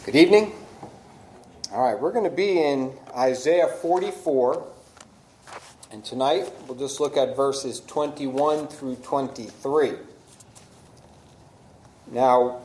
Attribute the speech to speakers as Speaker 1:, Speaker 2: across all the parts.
Speaker 1: Good evening. All right, we're going to be in Isaiah 44, and tonight we'll just look at verses 21 through 23. Now,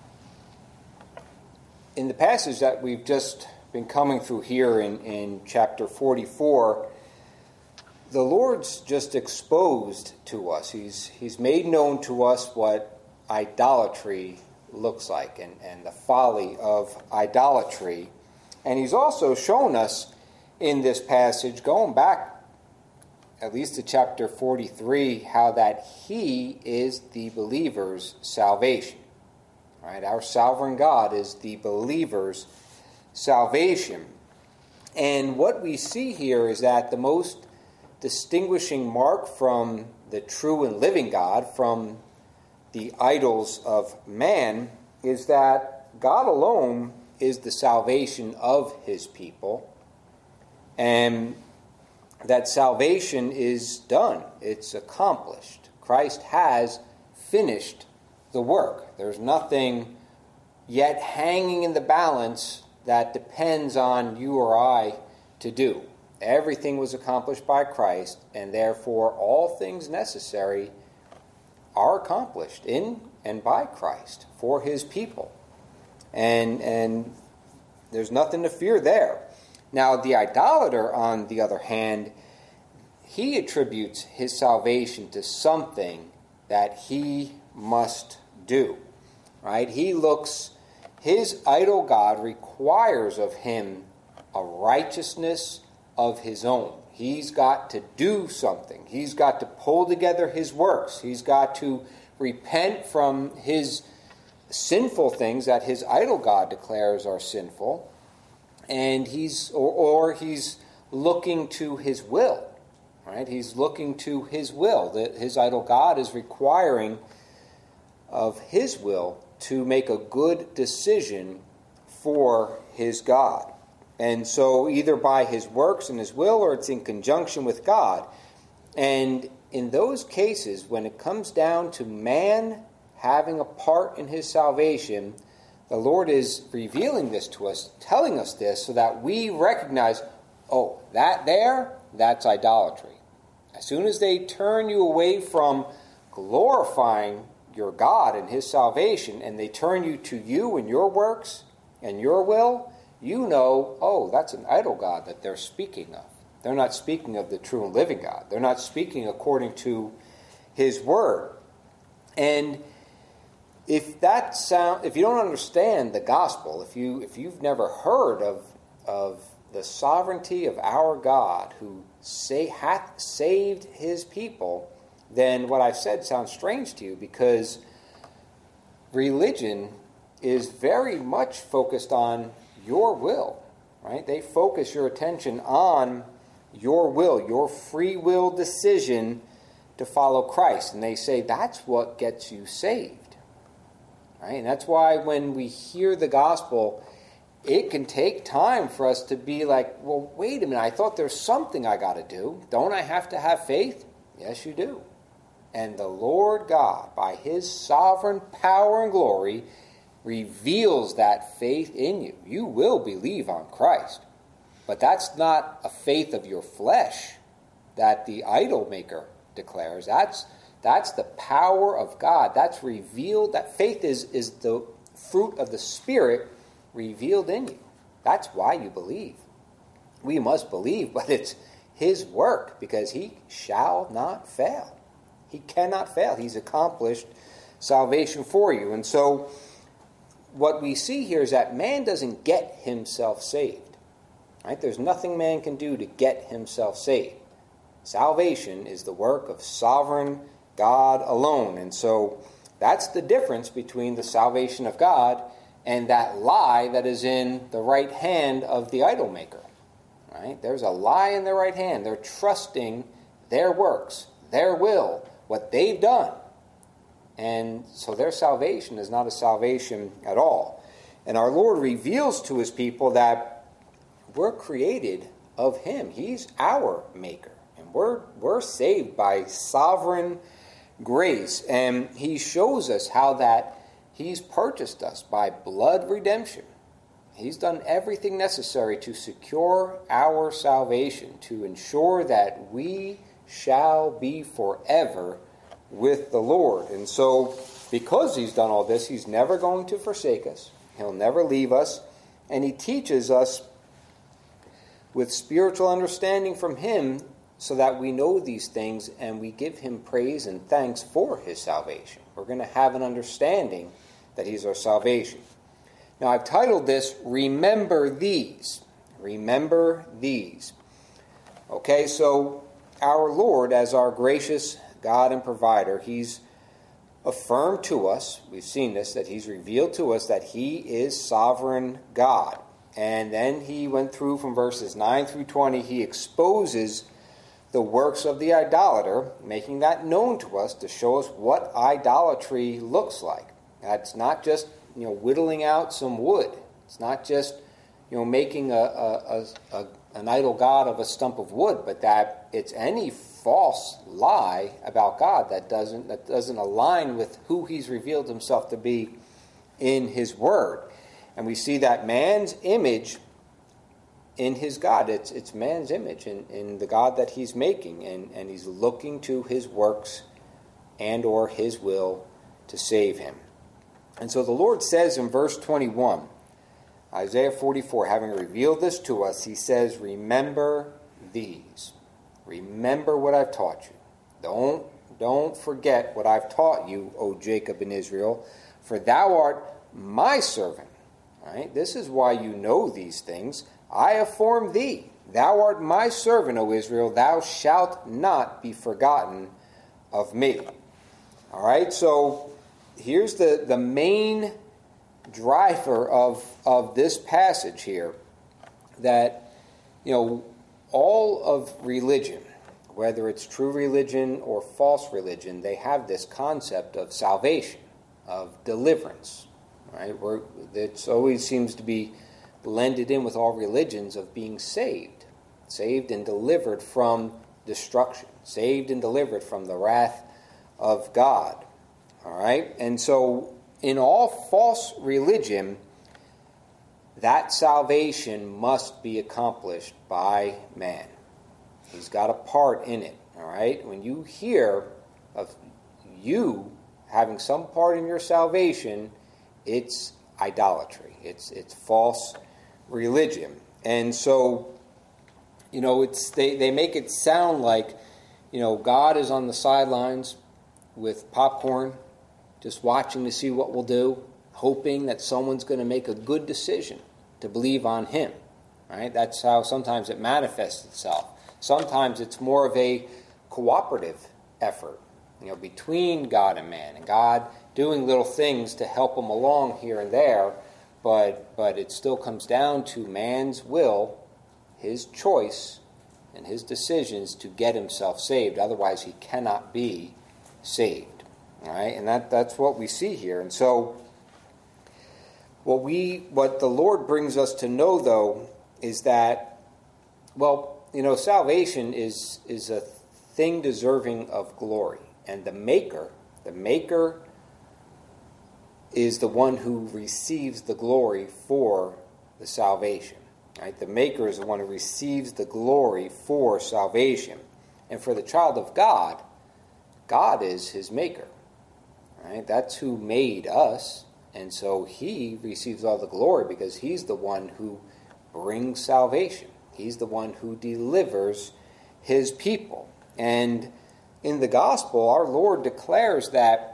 Speaker 1: in the passage that we've just been coming through here in chapter 44, the Lord's just exposed to us. He's made known to us what idolatry looks like and the folly of idolatry. And he's also shown us in this passage, going back at least to chapter 43, how that he is the believer's salvation. All right, our sovereign God is the believer's salvation. And what we see here is that the most distinguishing mark from the true and living God, from the idols of man, is that God alone is the salvation of his people, and that salvation is done. It's accomplished. Christ has finished the work. There's nothing yet hanging in the balance that depends on you or I to do. Everything was accomplished by Christ, and therefore all things necessary are accomplished in and by Christ for his people. And there's nothing to fear there. Now, the idolater, on the other hand, he attributes his salvation to something that he must do. Right? His idol God requires of him a righteousness of his own. He's got to do something. He's got to pull together his works. He's got to repent from his sinful things that his idol God declares are sinful. And he's looking to his will. Right? He's looking to his will. That his idol God is requiring of his will to make a good decision for his God. And so either by his works and his will, or it's in conjunction with God. And in those cases, when it comes down to man having a part in his salvation, the Lord is revealing this to us, telling us this, so that we recognize, oh, that's idolatry. As soon as they turn you away from glorifying your God and his salvation, and they turn you to you and your works and your will, you know, oh, that's an idol God that they're speaking of. They're not speaking of the true and living God. They're not speaking according to his word. And if you don't understand the gospel, if you've never heard of the sovereignty of our God who hath saved his people, then what I've said sounds strange to you, because religion is very much focused on your will, right? They focus your attention on your will, your free will decision to follow Christ. And they say that's what gets you saved, right? And that's why when we hear the gospel, it can take time for us to be like, well, wait a minute, I thought there's something I got to do. Don't I have to have faith? Yes, you do. And the Lord God, by his sovereign power and glory, reveals that faith in you. You will believe on Christ. But that's not a faith of your flesh that the idol maker declares. That's the power of God. That's revealed. That faith is the fruit of the Spirit revealed in you. That's why you believe. We must believe, but it's his work, because he shall not fail. He cannot fail. He's accomplished salvation for you. And so what we see here is that man doesn't get himself saved. Right? There's nothing man can do to get himself saved. Salvation is the work of sovereign God alone. And so that's the difference between the salvation of God and that lie that is in the right hand of the idol maker. Right? There's a lie in their right hand. They're trusting their works, their will, what they've done. And so their salvation is not a salvation at all. And our Lord reveals to his people that we're created of him. He's our maker. And we're saved by sovereign grace. And he shows us how that he's purchased us by blood redemption. He's done everything necessary to secure our salvation, to ensure that we shall be forever with the Lord. And so, because he's done all this, he's never going to forsake us. He'll never leave us. And he teaches us with spiritual understanding from him so that we know these things and we give him praise and thanks for his salvation. We're going to have an understanding that he's our salvation. Now, I've titled this, Remember These. Remember These. Okay, so our Lord, as our gracious God and provider, he's affirmed to us, we've seen this, that he's revealed to us that he is sovereign God. And then he went through from verses 9 through 20, he exposes the works of the idolater, making that known to us to show us what idolatry looks like. That's not just whittling out some wood. It's not just making an idol god of a stump of wood, but that it's any false lie about God that doesn't align with who he's revealed himself to be in his word. And we see that man's image in his God, it's man's image in the God that he's making, and he's looking to his works and or his will to save him. And so the Lord says in verse 21, Isaiah 44, having revealed this to us, he says, remember these. Remember what I've taught you. Don't forget what I've taught you, O Jacob and Israel, for thou art my servant. All right? This is why you know these things. I have formed thee. Thou art my servant, O Israel. Thou shalt not be forgotten of me. All right, so here's the main driver of this passage here, that all of religion, whether it's true religion or false religion, they have this concept of salvation, of deliverance, right? It always seems to be blended in with all religions of being saved and delivered from destruction, saved and delivered from the wrath of God. All right? And so in all false religion, that salvation must be accomplished by man. He's got a part in it. All right? When you hear of you having some part in your salvation, it's idolatry. It's false religion. And so, they make it sound like, God is on the sidelines with popcorn, just watching to see what we'll do, hoping that someone's going to make a good decision to believe on him. Right? That's how sometimes it manifests itself. Sometimes it's more of a cooperative effort, between God and man, and God doing little things to help him along here and there, but it still comes down to man's will, his choice, and his decisions to get himself saved. Otherwise, he cannot be saved. All right, and that's what we see here. And so, what the Lord brings us to know, though, is that, salvation is a thing deserving of glory, and the Maker is the one who receives the glory for the salvation. Right? The Maker is the one who receives the glory for salvation. And for the child of God, God is his Maker. Right? That's who made us. And so he receives all the glory because he's the one who brings salvation. He's the one who delivers his people. And in the gospel, our Lord declares that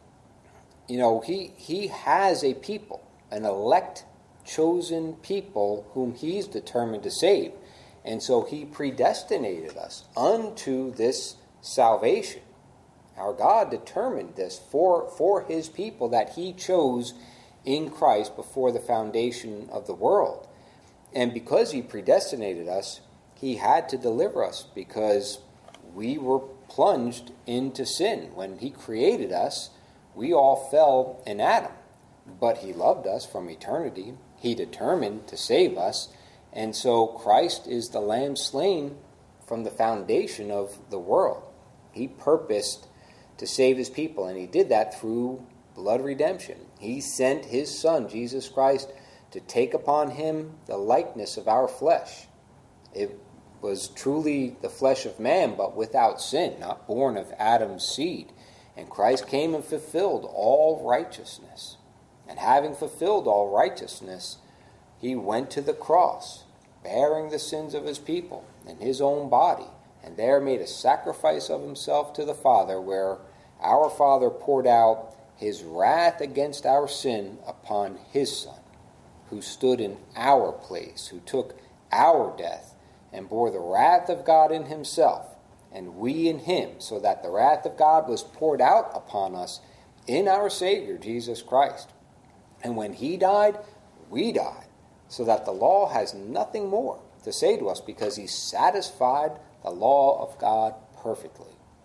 Speaker 1: he has a people, an elect, chosen people whom he's determined to save. And so he predestinated us unto this salvation. Our God determined this for his people that he chose in Christ before the foundation of the world. And because he predestinated us, he had to deliver us because we were plunged into sin. When he created us, we all fell in Adam, but he loved us from eternity. He determined to save us, and so Christ is the Lamb slain from the foundation of the world. He purposed to save his people, and he did that through blood redemption. He sent his Son, Jesus Christ, to take upon him the likeness of our flesh. It was truly the flesh of man, but without sin, not born of Adam's seed. And Christ came and fulfilled all righteousness. And having fulfilled all righteousness, he went to the cross, bearing the sins of his people in his own body, and there made a sacrifice of himself to the Father, where our Father poured out his wrath against our sin upon his Son, who stood in our place, who took our death, and bore the wrath of God in himself, and we in him, so that the wrath of God was poured out upon us in our Savior, Jesus Christ. And when he died, we died, so that the law has nothing more to say to us, because he satisfied the law of God perfectly.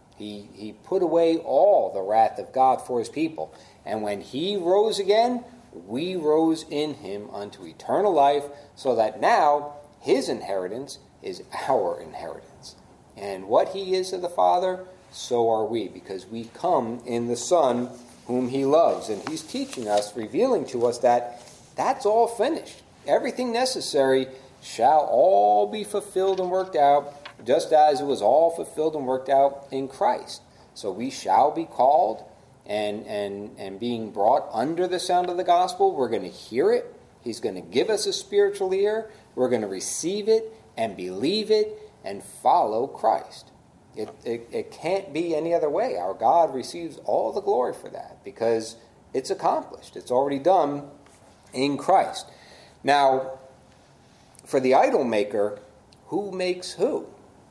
Speaker 1: He put away all the wrath of God for his people. And when he rose again, we rose in him unto eternal life, so that now his inheritance is our inheritance. And what he is to the Father, so are we, because we come in the Son whom he loves. And he's teaching us, revealing to us that that's all finished. Everything necessary shall all be fulfilled and worked out, just as it was all fulfilled and worked out in Christ. So we shall be called and being brought under the sound of the gospel. We're going to hear it. He's going to give us a spiritual ear. We're going to receive it and believe it and follow Christ. It can't be any other way. Our God receives all the glory for that, because it's accomplished. It's already done in Christ. Now, for the idol maker, who makes who?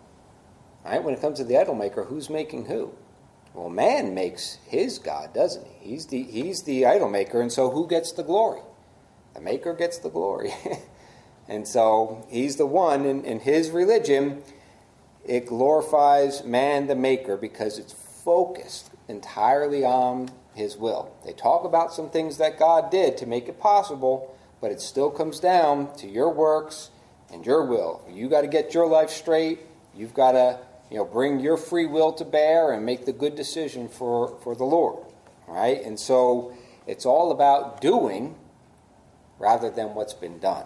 Speaker 1: Right? When it comes to the idol maker, who's making who? Well, man makes his God, doesn't he? He's the idol maker, and so who gets the glory? The maker gets the glory. And so he's the one in his religion. It glorifies man, the maker, because it's focused entirely on his will. They talk about some things that God did to make it possible, but it still comes down to your works and your will. You got to get your life straight. You've got to bring your free will to bear and make the good decision for the Lord. All right? And so it's all about doing rather than what's been done.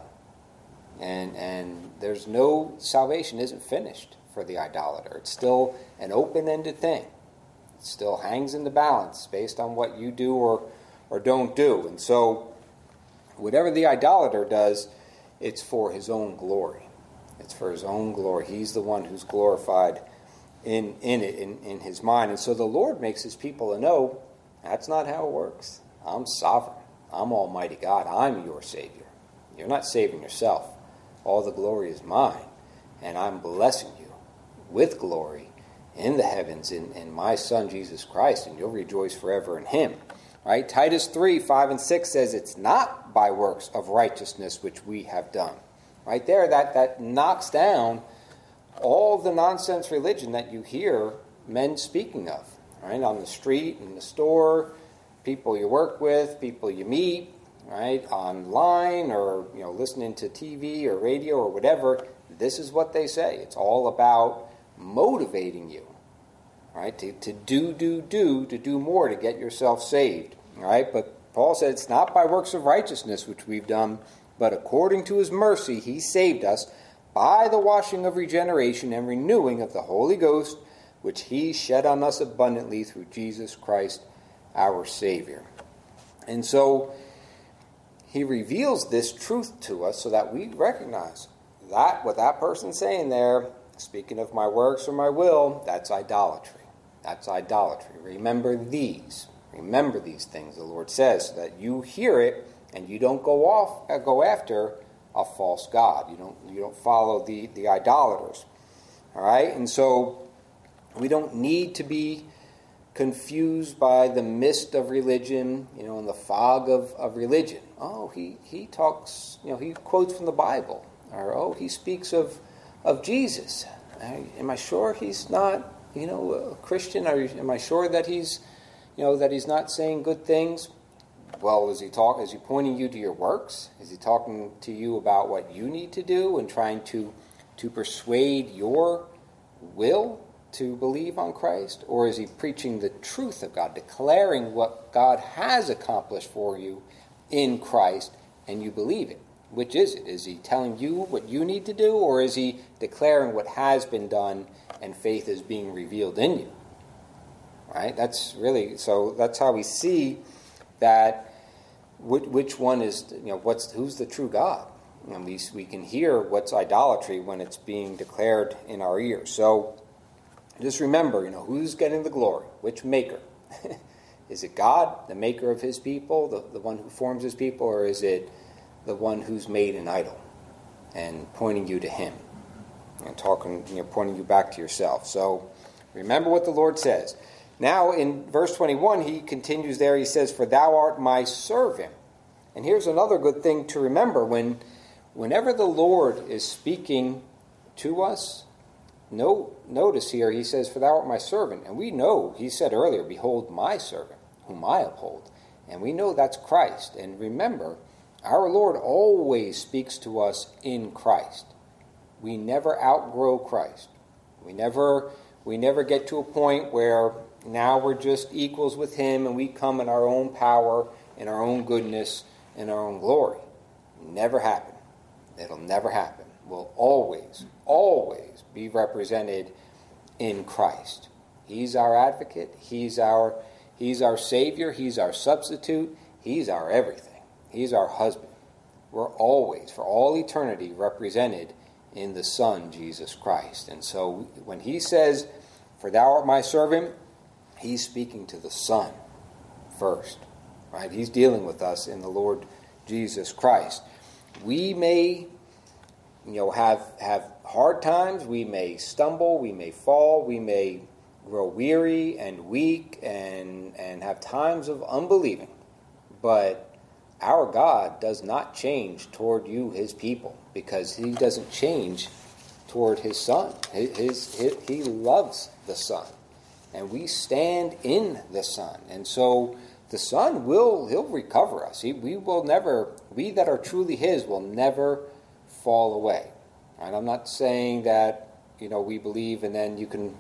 Speaker 1: And there's no, salvation isn't finished for the idolater. It's still an open-ended thing. It still hangs in the balance based on what you do or don't do. And so whatever the idolater does, it's for his own glory. It's for his own glory. He's the one who's glorified in his mind. And so the Lord makes his people to know that's not how it works. I'm sovereign. I'm Almighty God. I'm your Savior. You're not saving yourself. All the glory is mine. And I'm blessing you with glory in the heavens in my Son, Jesus Christ. And you'll rejoice forever in him. Right? Titus 3:5-6 says it's not by works of righteousness which we have done. Right there, that knocks down all the nonsense religion that you hear men speaking of. Right? On the street, in the store, people you work with, people you meet, right? Online, or listening to TV or radio or whatever. This is what they say. It's all about motivating you, right? To do more to get yourself saved, right? But Paul said it's not by works of righteousness which we've done, but according to his mercy he saved us by the washing of regeneration and renewing of the Holy Ghost, which he shed on us abundantly through Jesus Christ our Savior. And so he reveals this truth to us so that we recognize that what that person's saying there, speaking of my works or my will, that's idolatry. That's idolatry. Remember these things, the Lord says, so that you hear it and you don't go after a false god. You don't follow the idolaters. All right? And so we don't need to be confused by the mist of religion, and the fog of religion. Oh, he talks, he quotes from the Bible. Or, he speaks of Jesus. Am I sure he's not, a Christian? Am I sure that he's, that he's not saying good things? Well, is he pointing you to your works? Is he talking to you about what you need to do and trying to persuade your will to believe on Christ? Or is he preaching the truth of God, declaring what God has accomplished for you in Christ and you believe it. Which is it? Is he telling you what you need to do, or is he declaring what has been done and faith is being revealed in you? Right? That's how we see that which one is, who's the true God. And we can hear what's idolatry when it's being declared in our ears. So just remember, who's getting the glory? Which maker? Is it God, the maker of his people, the one who forms his people, or is it the one who's made an idol and pointing you to him and pointing you back to yourself? So remember what the Lord says. Now in verse 21, he continues there. He says, "For thou art my servant." And here's another good thing to remember. Whenever the Lord is speaking to us, notice here he says, "For thou art my servant." And we know, he said earlier, "Behold my servant, whom I uphold." And we know that's Christ. And remember, our Lord always speaks to us in Christ. We never outgrow Christ. We never get to a point where now we're just equals with him and we come in our own power, in our own goodness, in our own glory. Never happen. It'll never happen. We'll always be represented in Christ. He's our advocate. He's our Savior. He's our substitute. He's our everything. He's our husband. We're always, for all eternity, represented in the Son, Jesus Christ. And so when he says, "For thou art my servant," he's speaking to the Son first. Right? He's dealing with us in the Lord Jesus Christ. We may have hard times. We may stumble. We may fall. We may grow weary and weak and have times of unbelieving. But our God does not change toward you, his people, because he doesn't change toward his Son. He loves the Son, and we stand in the Son. And so the Son he'll recover us. We that are truly his will never fall away. And I'm not saying that, we believe and then you can,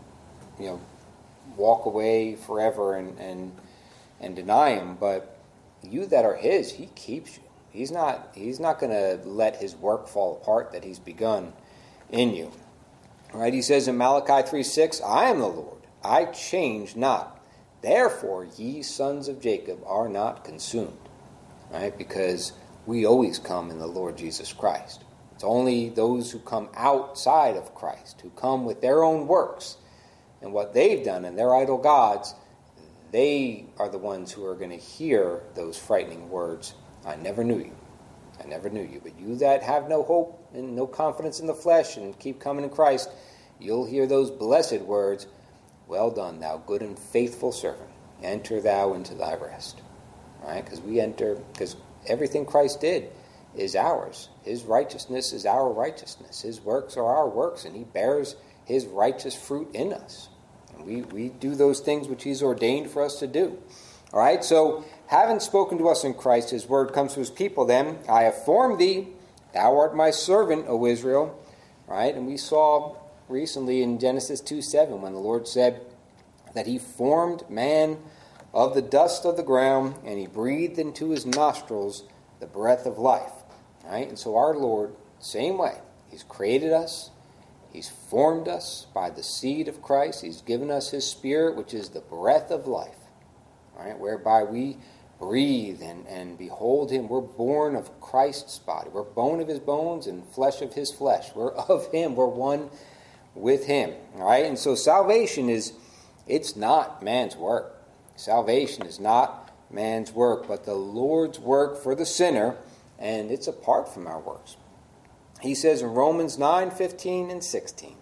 Speaker 1: walk away forever and deny him, but you that are his, he keeps you. He's not going to let his work fall apart that he's begun in you. All right, he says in Malachi 3:6, "I am the Lord, I change not. Therefore ye sons of Jacob are not consumed." Right? Because we always come in the Lord Jesus Christ. It's only those who come outside of Christ, who come with their own works and what they've done and their idol gods, they are the ones who are going to hear those frightening words, "I never knew you. I never knew you." But you that have no hope and no confidence in the flesh and keep coming in Christ, you'll hear those blessed words, "Well done, thou good and faithful servant. Enter thou into thy rest." All right? Because everything Christ did is ours. His righteousness is our righteousness. His works are our works, and he bears his righteous fruit in us. We do those things which he's ordained for us to do. All right, so having spoken to us in Christ, his word comes to his people then. "I have formed thee, thou art my servant, O Israel." All right, and we saw recently in Genesis 2:7 when the Lord said that he formed man of the dust of the ground and he breathed into his nostrils the breath of life. All right, and so our Lord, same way, he's created us. He's formed us by the seed of Christ. He's given us his Spirit, which is the breath of life, all right, whereby we breathe and behold him. We're born of Christ's body. We're bone of his bones and flesh of his flesh. We're of him. We're one with him. All right, and so salvation it's not man's work. Salvation is not man's work, but the Lord's work for the sinner, and it's apart from our works. He says in Romans 9:15 and 16,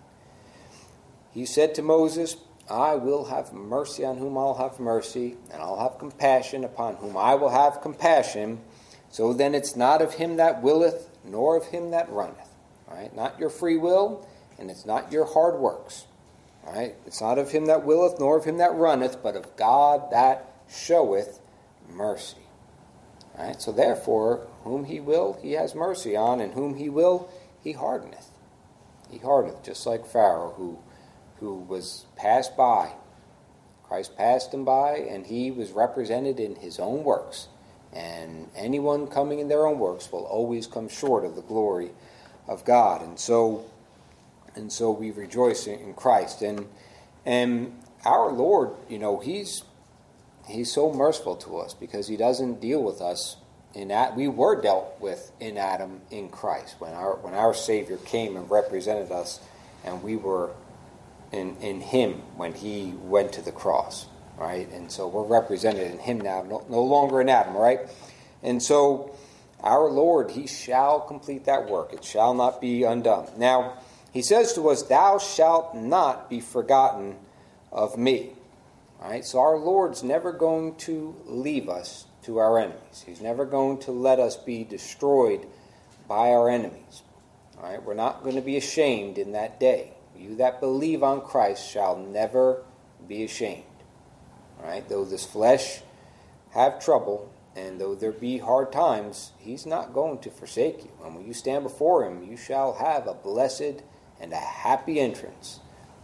Speaker 1: he said to Moses, "I will have mercy on whom I'll have mercy, and I'll have compassion upon whom I will have compassion. So then it's not of him that willeth, nor of him that runneth." All right? Not your free will, and it's not your hard works. All right? It's not of him that willeth, nor of him that runneth, but of God that showeth mercy. All right? So therefore, whom he will, he has mercy on, and whom he will, he hardeneth. He hardeneth, just like Pharaoh, who was passed by. Christ passed him by, and he was represented in his own works. And anyone coming in their own works will always come short of the glory of God. And so we rejoice in Christ. And our Lord, He's so merciful to us because He doesn't deal with us in that. We were dealt with in Adam in Christ when our Savior came and represented us, and we were in Him when He went to the cross. Right? And so we're represented in Him now, no longer in Adam, right? And so our Lord, He shall complete that work. It shall not be undone. Now, He says to us, thou shalt not be forgotten of me. All right? So our Lord's never going to leave us to our enemies. He's never going to let us be destroyed by our enemies. All right? We're not going to be ashamed in that day. You that believe on Christ shall never be ashamed. Right? Though this flesh have trouble, and though there be hard times, He's not going to forsake you. And when you stand before Him, you shall have a blessed and a happy entrance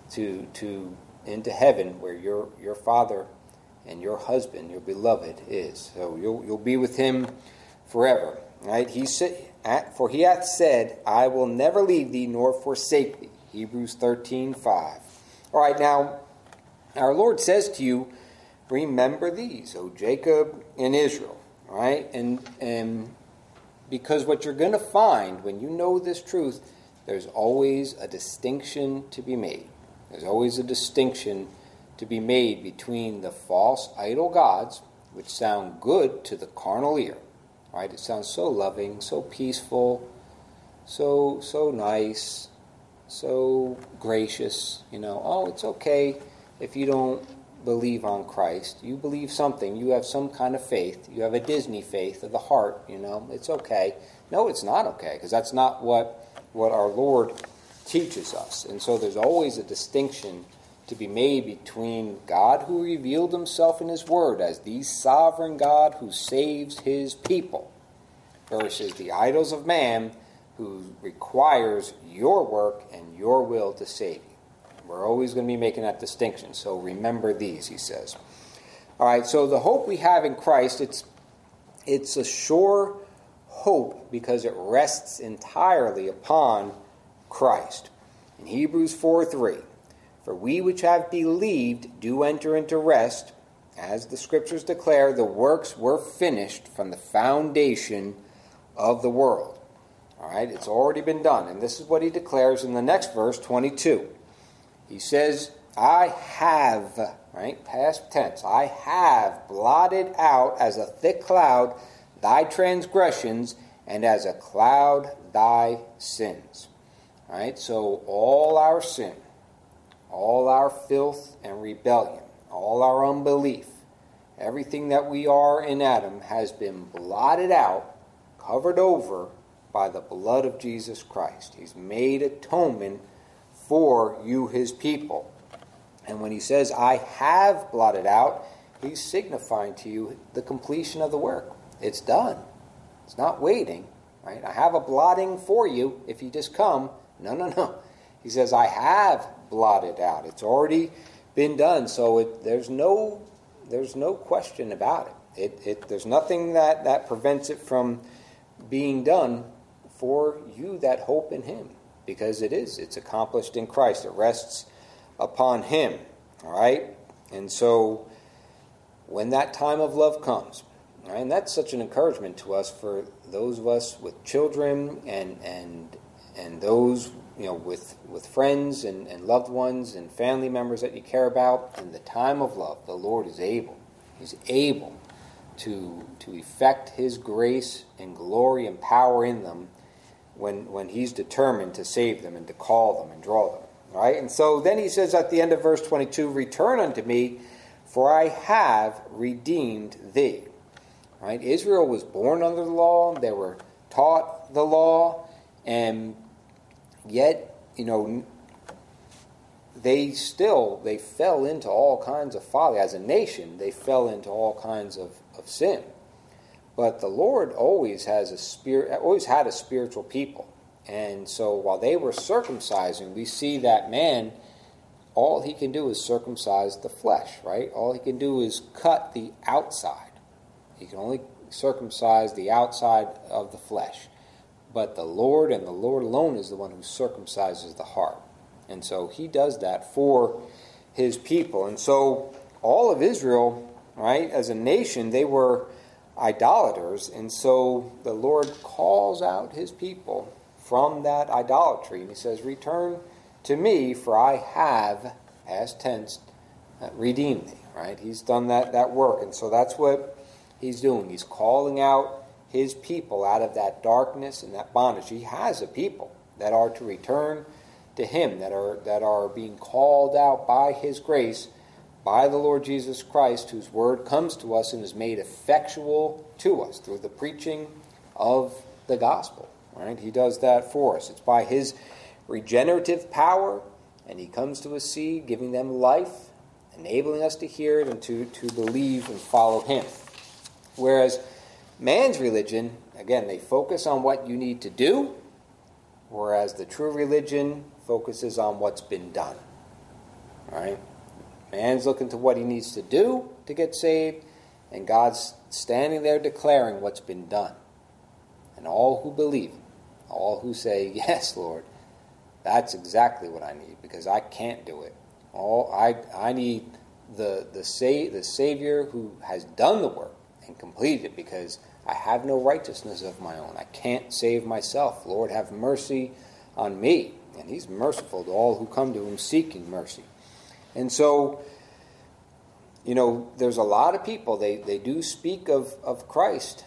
Speaker 1: into heaven, where your Father and your husband, your beloved, is. So you'll be with Him forever. Right? For He hath said, I will never leave thee nor forsake thee. Hebrews 13:5. All right, now our Lord says to you, remember these, O Jacob and Israel, right? And because what you're going to find when you know this truth, there's always a distinction to be made. There's always a distinction to be made between the false idol gods, which sound good to the carnal ear, right? It sounds so loving, so peaceful, so nice, so gracious. Oh, it's okay if you don't believe on Christ. You believe something. You have some kind of faith. You have a Disney faith of the heart. It's okay. No, it's not okay, because that's not what our Lord teaches us. And so there's always a distinction to be made between God, who revealed Himself in His Word as the sovereign God who saves His people, versus the idols of man, who requires your work and your will to save you. We're always going to be making that distinction. So remember these, He says. All right, so the hope we have in Christ, it's a sure hope because it rests entirely upon Christ. In Hebrews 4:3, for we which have believed do enter into rest, as the Scriptures declare, the works were finished from the foundation of the world. All right, it's already been done. And this is what He declares in the next verse, 22. He says, I have, right, past tense, I have blotted out as a thick cloud thy transgressions, and as a cloud thy sins. All right, so all our sin, all our filth and rebellion, all our unbelief, everything that we are in Adam has been blotted out, covered over by the blood of Jesus Christ. He's made atonement for you, His people. And when He says, I have blotted out, He's signifying to you the completion of the work. It's done. It's not waiting. Right? I have a blotting for you if you just come. No. He says, I have blotted out. It's already been done. So there's no question about it. There's nothing that prevents it from being done for you that hope in Him. Because it's accomplished in Christ. It rests upon Him. All right? And so when that time of love comes, all right, and that's such an encouragement to us, for those of us with children and those with friends and loved ones and family members that you care about, in the time of love, the Lord is able. He's able to effect His grace and glory and power in them when He's determined to save them and to call them and draw them. All right? And so then He says at the end of verse 22, return unto me, for I have redeemed thee. All right? Israel was born under the law. They were taught the law. And yet, they fell into all kinds of folly. As a nation, they fell into all kinds of sin. But the Lord always had a spiritual people. And so while they were circumcising, we see that man, all he can do is circumcise the flesh, right? All he can do is cut the outside. He can only circumcise the outside of the flesh. But the Lord and the Lord alone is the one who circumcises the heart. And so he does that for his people. And so all of Israel, right, as a nation, they were idolaters. And so the Lord calls out his people from that idolatry. And he says, return to me, for I have, past tense, redeemed thee. Right? He's done that work. And so that's what he's doing. He's calling out his people out of that darkness and that bondage. He has a people that are to return to him, that are being called out by his grace, by the Lord Jesus Christ, whose word comes to us and is made effectual to us through the preaching of the gospel. Right? He does that for us. It's by his regenerative power, and he comes to a seed, giving them life, enabling us to hear it and to believe and follow him. Whereas man's religion, again, they focus on what you need to do, whereas the true religion focuses on what's been done. Right? Man's looking to what he needs to do to get saved, and God's standing there declaring what's been done. And all who believe, all who say, yes, Lord, that's exactly what I need, because I can't do it. I need the Savior who has done the work and completed it, because I have no righteousness of my own. I can't save myself. Lord, have mercy on me. And he's merciful to all who come to him seeking mercy. And so, there's a lot of people, they do speak of Christ.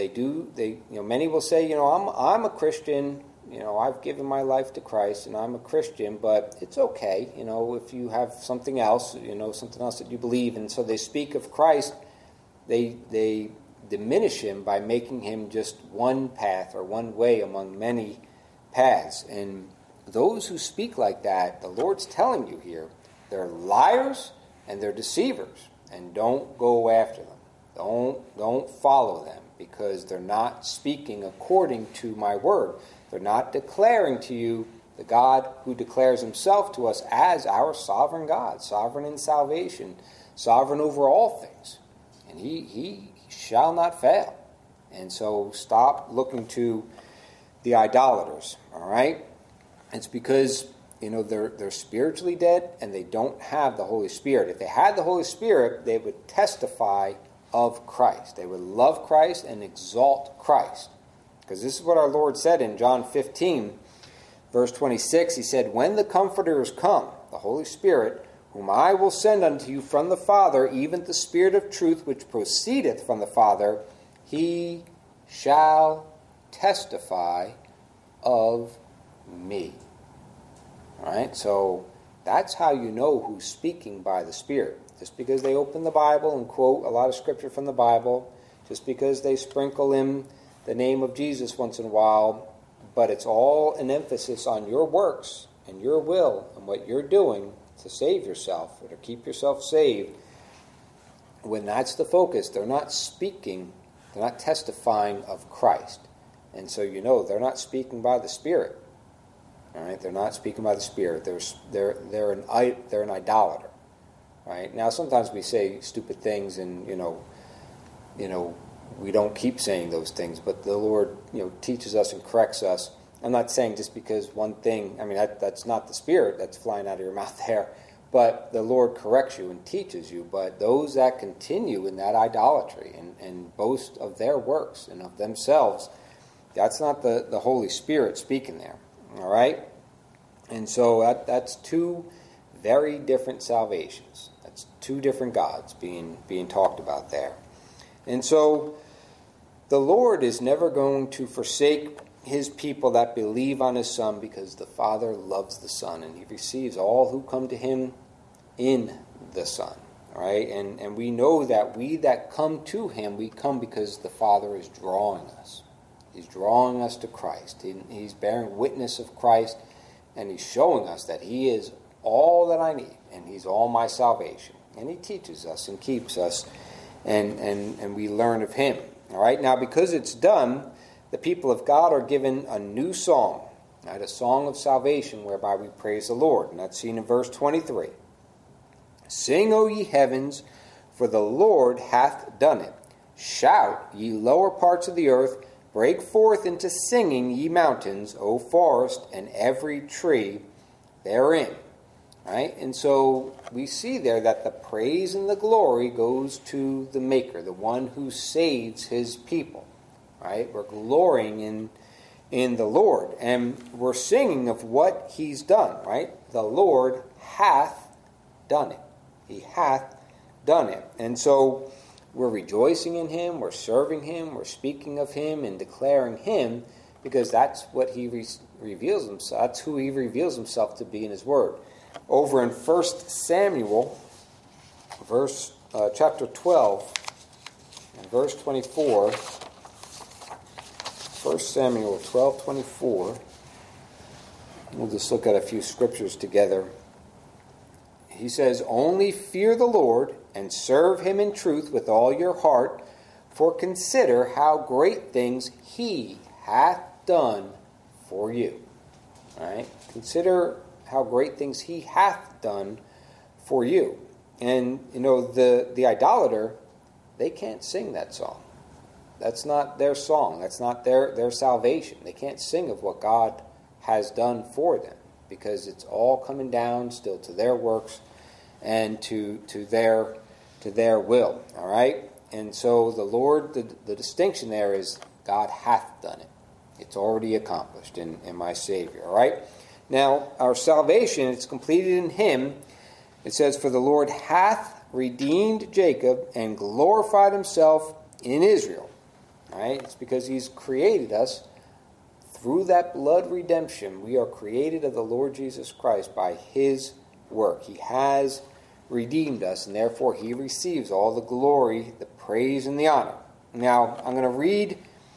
Speaker 1: Many will say, I'm a Christian, I've given my life to Christ and I'm a Christian, but it's okay, if you have something else, something else that you believe. And so they speak of Christ, they diminish him by making him just one path or one way among many paths. And those who speak like that, the Lord's telling you here, they're liars and they're deceivers, and don't go after them. Don't follow them, because they're not speaking according to my word. They're not declaring to you the God who declares himself to us as our sovereign God, sovereign in salvation, sovereign over all things. And he shall not fail. And so stop looking to the idolaters, all right? It's because, they're spiritually dead and they don't have the Holy Spirit. If they had the Holy Spirit, they would testify of Christ. They would love Christ and exalt Christ. Because this is what our Lord said in John 15, verse 26. He said, when the Comforter is come, the Holy Spirit, whom I will send unto you from the Father, even the Spirit of truth which proceedeth from the Father, he shall testify of me. All right, so that's how you know who's speaking by the Spirit. Just because they open the Bible and quote a lot of scripture from the Bible, just because they sprinkle in the name of Jesus once in a while, but it's all an emphasis on your works and your will and what you're doing to save yourself or to keep yourself saved. When that's the focus, they're not speaking, they're not testifying of Christ. And so they're not speaking by the Spirit. All right, they're not speaking by the Spirit. They're an idolater. Right? Now sometimes we say stupid things, and we don't keep saying those things, but the Lord teaches us and corrects us. I'm not saying just because one thing, that's not the Spirit that's flying out of your mouth there, but the Lord corrects you and teaches you. But those that continue in that idolatry and boast of their works and of themselves, that's not the Holy Spirit speaking there. All right? And so that's two very different salvations. That's two different gods being talked about there. And so the Lord is never going to forsake his people that believe on his Son, because the Father loves the Son, and he receives all who come to him in the Son. All right? And we know that we that come to him, we come because the Father is drawing us. He's drawing us to Christ. He's bearing witness of Christ, and he's showing us that he is all that I need, and he's all my salvation. And he teaches us and keeps us, and we learn of him. All right, now because it's done, the people of God are given a new song, right? A song of salvation whereby we praise the Lord. And that's seen in verse 23. Sing, O ye heavens, for the Lord hath done it. Shout, ye lower parts of the earth, break forth into singing, ye mountains, O forest, and every tree therein. Right? And so we see there that the praise and the glory goes to the Maker, the one who saves his people. Right? We're glorying in the Lord, and we're singing of what he's done. Right? The Lord hath done it. He hath done it. And so we're rejoicing in him, we're serving him, we're speaking of him and declaring him, because that's what he reveals himself. That's who he reveals himself to be in his word. Over in 1 Samuel, chapter 12, and verse 24, 1 Samuel 12:24, we'll just look at a few scriptures together. He says, only fear the Lord and serve him in truth with all your heart, for consider how great things he hath done for you. All right? Consider how great things he hath done for you. And, the idolater, they can't sing that song. That's not their song. That's not their salvation. They can't sing of what God has done for them, because it's all coming down still to their works and to their will. All right? And so the Lord, the distinction there is God hath done it. It's already accomplished in my Savior. All right? Now, our salvation, it's completed in him. It says, for the Lord hath redeemed Jacob and glorified himself in Israel. All right? It's because he's created us through that blood redemption. We are created of the Lord Jesus Christ by his work. He has redeemed us, and therefore he receives all the glory, the praise, and the honor. Now, I'm going to read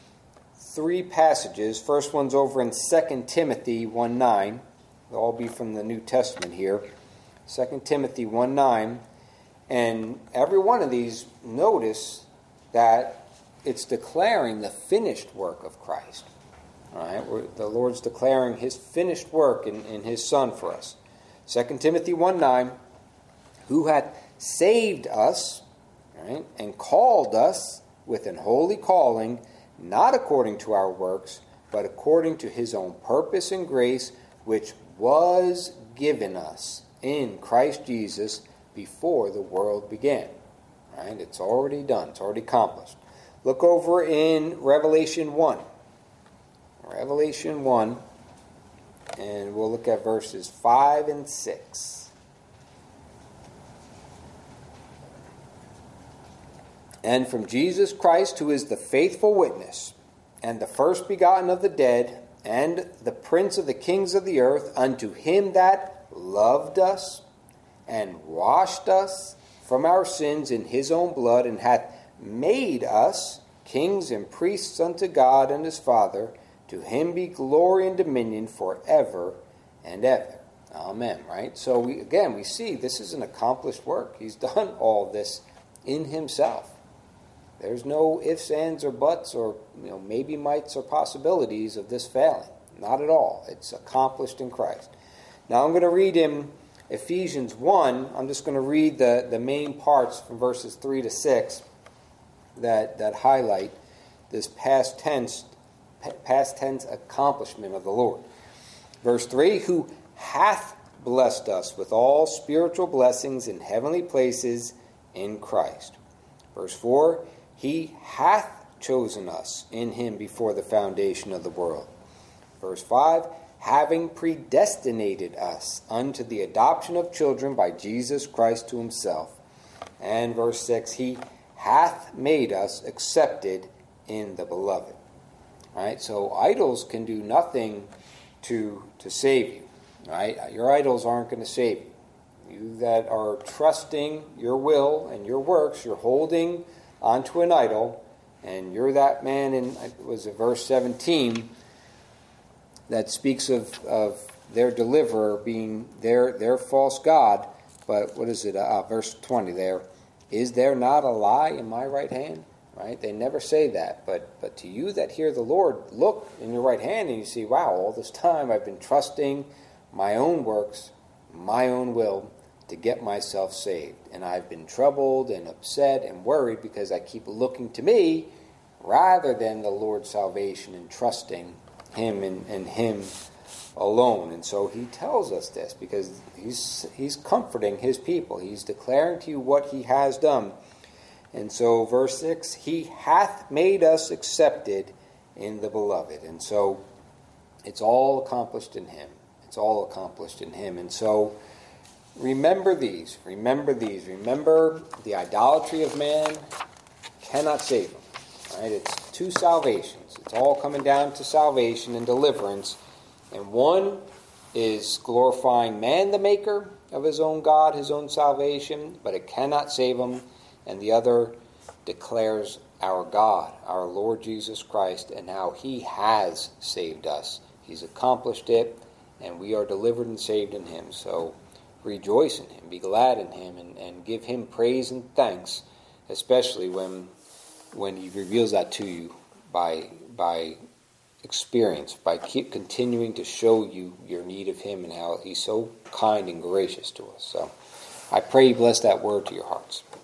Speaker 1: 3 passages. First one's over in 2 Timothy 1:9. They'll all be from the New Testament here. 2 Timothy 1:9. And every one of these, notice that it's declaring the finished work of Christ. All right? The Lord's declaring his finished work in his Son for us. 2 Timothy 1:9. Who hath saved us, right, and called us with an holy calling, not according to our works, but according to his own purpose and grace, which was given us in Christ Jesus before the world began. Right? It's already done. It's already accomplished. Look over in Revelation 1. Revelation 1, and we'll look at verses 5 and 6. And from Jesus Christ, who is the faithful witness, and the first begotten of the dead, and the prince of the kings of the earth, unto him that loved us, and washed us from our sins in his own blood, and hath made us kings and priests unto God and his Father, to him be glory and dominion forever and ever. Amen. Right? So we see this is an accomplished work. He's done all this in himself. There's no ifs, ands, or buts, or maybe, mights, or possibilities of this failing. Not at all. It's accomplished in Christ. Now I'm going to read in Ephesians 1. I'm just going to read the main parts from verses 3 to 6 that highlight this past tense accomplishment of the Lord. Verse 3, who hath blessed us with all spiritual blessings in heavenly places in Christ. Verse 4, he hath chosen us in him before the foundation of the world. Verse 5, having predestinated us unto the adoption of children by Jesus Christ to himself. And verse 6, he hath made us accepted in the beloved. All right, so idols can do nothing to save you. Right? Your idols aren't going to save you. You that are trusting your will and your works, you're holding onto an idol, and you're that man in, was it verse 17, that speaks of their deliverer being their false god. But what is it? Verse 20 there. Is there not a lie in my right hand? Right? They never say that. But to you that hear the Lord, look in your right hand and you see, wow, all this time I've been trusting my own works, my own will, to get myself saved. And I've been troubled and upset and worried because I keep looking to me rather than the Lord's salvation and trusting him and him alone. And so he tells us this because he's comforting his people. He's declaring to you what he has done. And so verse 6, he hath made us accepted in the beloved. And so it's all accomplished in him. It's all accomplished in him. And so remember these. Remember the idolatry of man cannot save him. Right? It's two salvations. It's all coming down to salvation and deliverance. And one is glorifying man, the maker of his own God, his own salvation, but it cannot save him. And the other declares our God, our Lord Jesus Christ, and how he has saved us. He's accomplished it, and we are delivered and saved in him. So rejoice in him, be glad in him, and give him praise and thanks, especially when he reveals that to you by experience, by continuing to show you your need of him and how he's so kind and gracious to us. So I pray you bless that word to your hearts.